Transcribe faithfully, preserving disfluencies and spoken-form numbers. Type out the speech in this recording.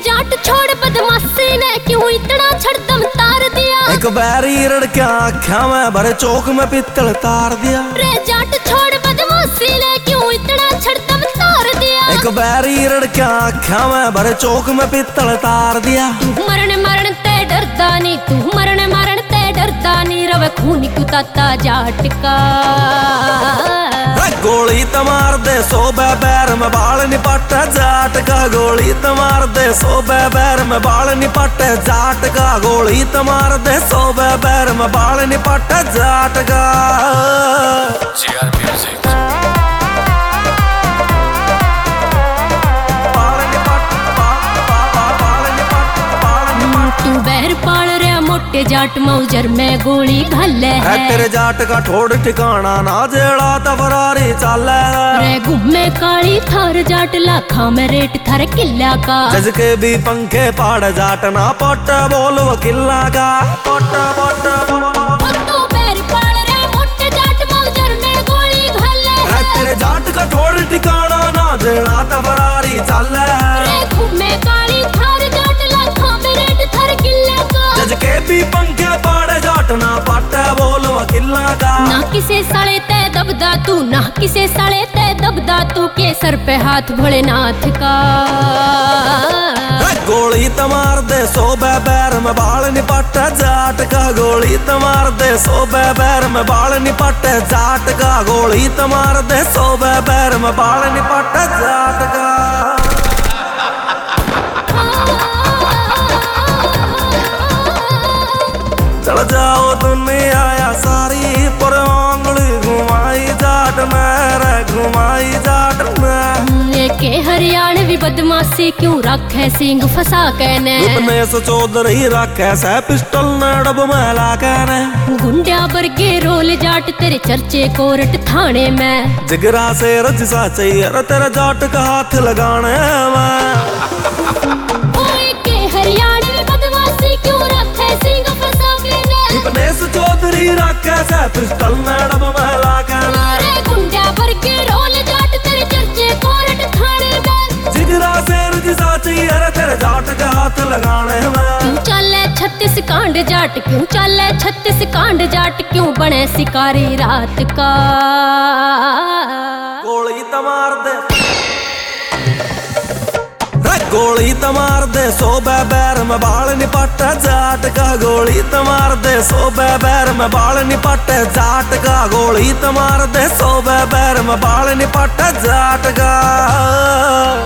जाट छोड़ बदमाशी ने क्यों इतना छड़दम तार दिया। एक बैरी रड़क्या आख्या में भरे चौक में पित्तल तार दिया। रे जाट छोड़ बदमाशी ने क्यों इतना छड़दम तार दिया। एक बैरी रड़क्या आख्या में भरे चौक में पित्तल तार दिया। तू मरण मरण ते डरदा नी, तू मरण मरण ते डरदा नी, रवे खूनी क्यों ताता जाट का। गोली तमार दे सो बैर में बाल निपट जाट का। गोली तमार दे सो बैर में बाल निपट जाट का। गोली तमार दे सो बैर में बाल निपट जाट का। तू बैर पाल रहा मोटे जाट मौजर में गोली घल है। तेरे जाट का ठोड़ ठिकाना ना जेड़ा तफरारी चल रे घूमे काली थार जाट लाखा में रेट थारे किला का। जज के भी पंखे पाड़ जाट ना पट बोल वकिला का। पट पट तू बैर पाल रहा मोटे जाट मौजर में गोली घल है। तेरे जाट का ठोड़ ठिकाना ना जेड़ा तफरारी चल रे घूमे काली थार जाट लाखा में रेट थारे किला का। जज के भी पंखे पाड़े जाट ना पट बोल वकिला का। ना किसे साले ते दबदा तू, ना किसे साले ते दबदा तू, के सर पे हाथ भोलेनाथ का। गोली तमार दे सो बैर में बाल निपट जाट का। गोली तमार दे सो बैर में बाल निपट जाट का। गोली तमार दे सो बैर में बाल निपट जाट का। चल जाओ दुनिया या सारी पर आंगली घुमाई जाट मेरे घुमाई जाट में। के हरियाणवी बदमाशी क्यों रखे सिंह फसा कहने। उपनेश चौधरी रखे से पिस्टल नड़ब मैला कहने। गुंडिया बरगे रोल जाट तेरे चर्चे कोर्ट थाने में। जिगरा से रजसा चाहिए तेरा जाट का हाथ लगाने में। ओए के हरियाणवी बदमाशी क्यों रखे सिंह फसा कहने। उपनेश चौधरी रखे से पिस्टल नड़ब मैला कहने। गुंडिया बरगे रोल जाट तेरे चर्चे कोर्ट थाने में। जिगरा से रजसा चाहिए तेरे जाट का हाथ लगाने में। क्यों चले छत्तीस कांड जाट, क्यों चले छत्तीस कांड जाट, क्यों बने शिकारी रात का। गोली तमार दे गोली तमार दे सो बैर में बाल निपट जाट का। गोली तमार दे सो बैर में बाल निपट जाट का। गोली तमार दे सो बैर में बाल निपट जाट का।